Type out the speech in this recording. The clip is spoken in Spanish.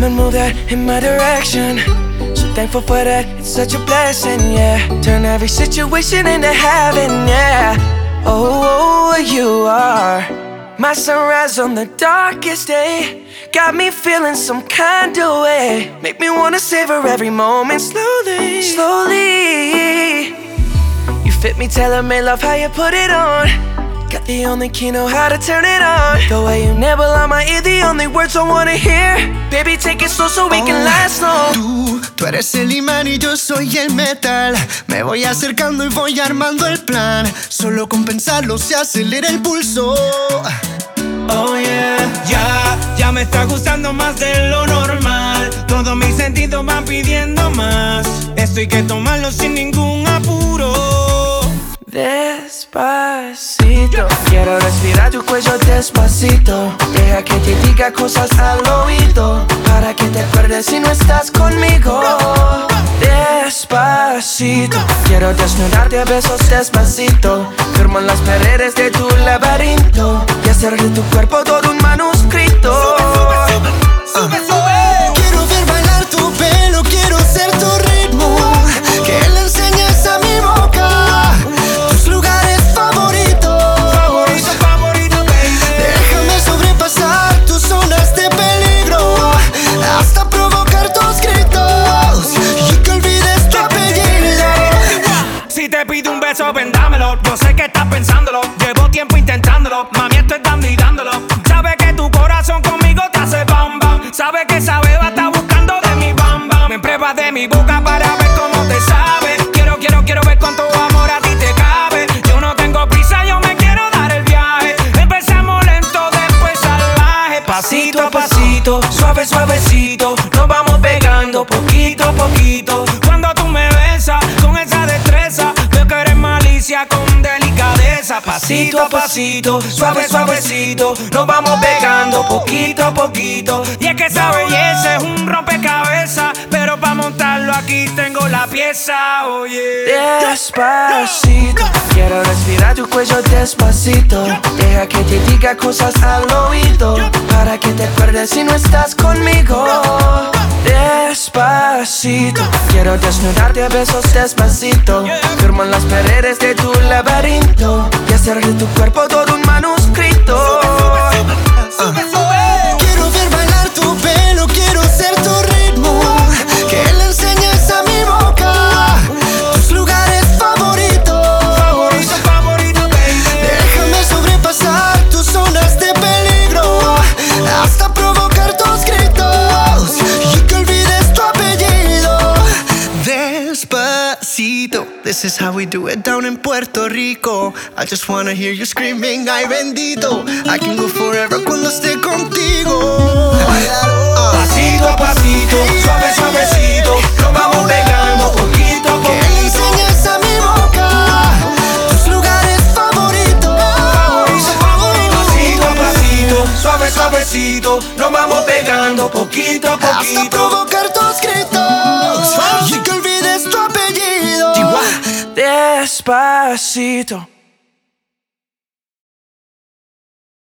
come and move that in my direction. So thankful for that, it's such a blessing, yeah. Turn every situation into heaven, yeah. Oh, you are my sunrise on the darkest day. Got me feeling some kind of way. Make me wanna savor every moment slowly, slowly. You fit me, tailor-made, love how you put it on. Got the only key, know how to turn it on. The way you nibble on my ear, the only words I wanna hear. Baby, take it slow so we can last long. Tú eres el imán y yo soy el metal. Me voy acercando y voy armando el plan. Solo con pensarlo se acelera el pulso. Oh yeah, ya me está gustando más de lo normal. Todos mis sentidos van pidiendo más. Esto hay que tomarlo sin ningún apuro. Despacito, quiero respirar tu cuello despacito. Deja que te diga cosas al oído, para que te acuerdes si no estás conmigo. Despacito, quiero desnudarte a besos despacito. Firmo en las paredes de tu laberinto y hacer de tu cuerpo todo un manuscrito. Sube, sube. Quiero ver bailar tu pelo, quiero ser tu ritmo. Que le enseñes a mi boca tus lugares favoritos. Favorito, baby. Déjame sobrepasar tus zonas de peligro, hasta provocar tus gritos y que olvides tu apellido. Si te pido un beso, ven dámelo. Yo sé que estás pensándolo, llevo tiempo intentándolo. Mami, estoy dando y dándolo. Sabes que tu corazón conmigo te hace bam bam. Sabes que esa beba está buscando de mi bam bam. Me pruebas de mi boca para ver cómo te sabe. Quiero ver cuánto amor a ti te cabe. Yo no tengo prisa, yo me quiero dar el viaje. Empezamos lento, después salvaje. Pasito a pasito, suave, suavecito. Nos vamos pegando poquito a poquito. Cuando tú me besas con esa destreza, veo que eres malicia con delicadeza. Pasito a pasito, suave, suavecito. Nos vamos pegando poquito a poquito. Y es que esa belleza es un rompecabezas, pero para montarlo aquí tengo la pieza, oye. Despacito, quiero respirar tu cuello despacito. Deja que te diga cosas al oído, para que te acuerdes si no estás conmigo. Despacito, quiero desnudarte a besos despacito. Firmo en las paredes de tu laberinto y hacer de tu cuerpo todo un manuscrito. Quiero ver bailar tu pelo, quiero ser tu ritmo. Que le enseñes a mi boca tus lugares favoritos. Favorito, baby. Déjame sobrepasar tus zonas de peligro, hasta provocar tus gritos y que olvides tu apellido. Despacito, this is how we do it down in Puerto Rico. I just wanna hear you screaming, ay bendito. I can go forever cuando esté contigo. Pasito a pasito, suave, suavecito. Nos vamos pegando poquito a Que le poquito. enseñes a mi boca tus lugares favoritos. Pasito a pasito, suave, suavecito. Nos vamos pegando poquito a Hasta poquito. provocar tus gritos y que olvides tu apellido. Despacito.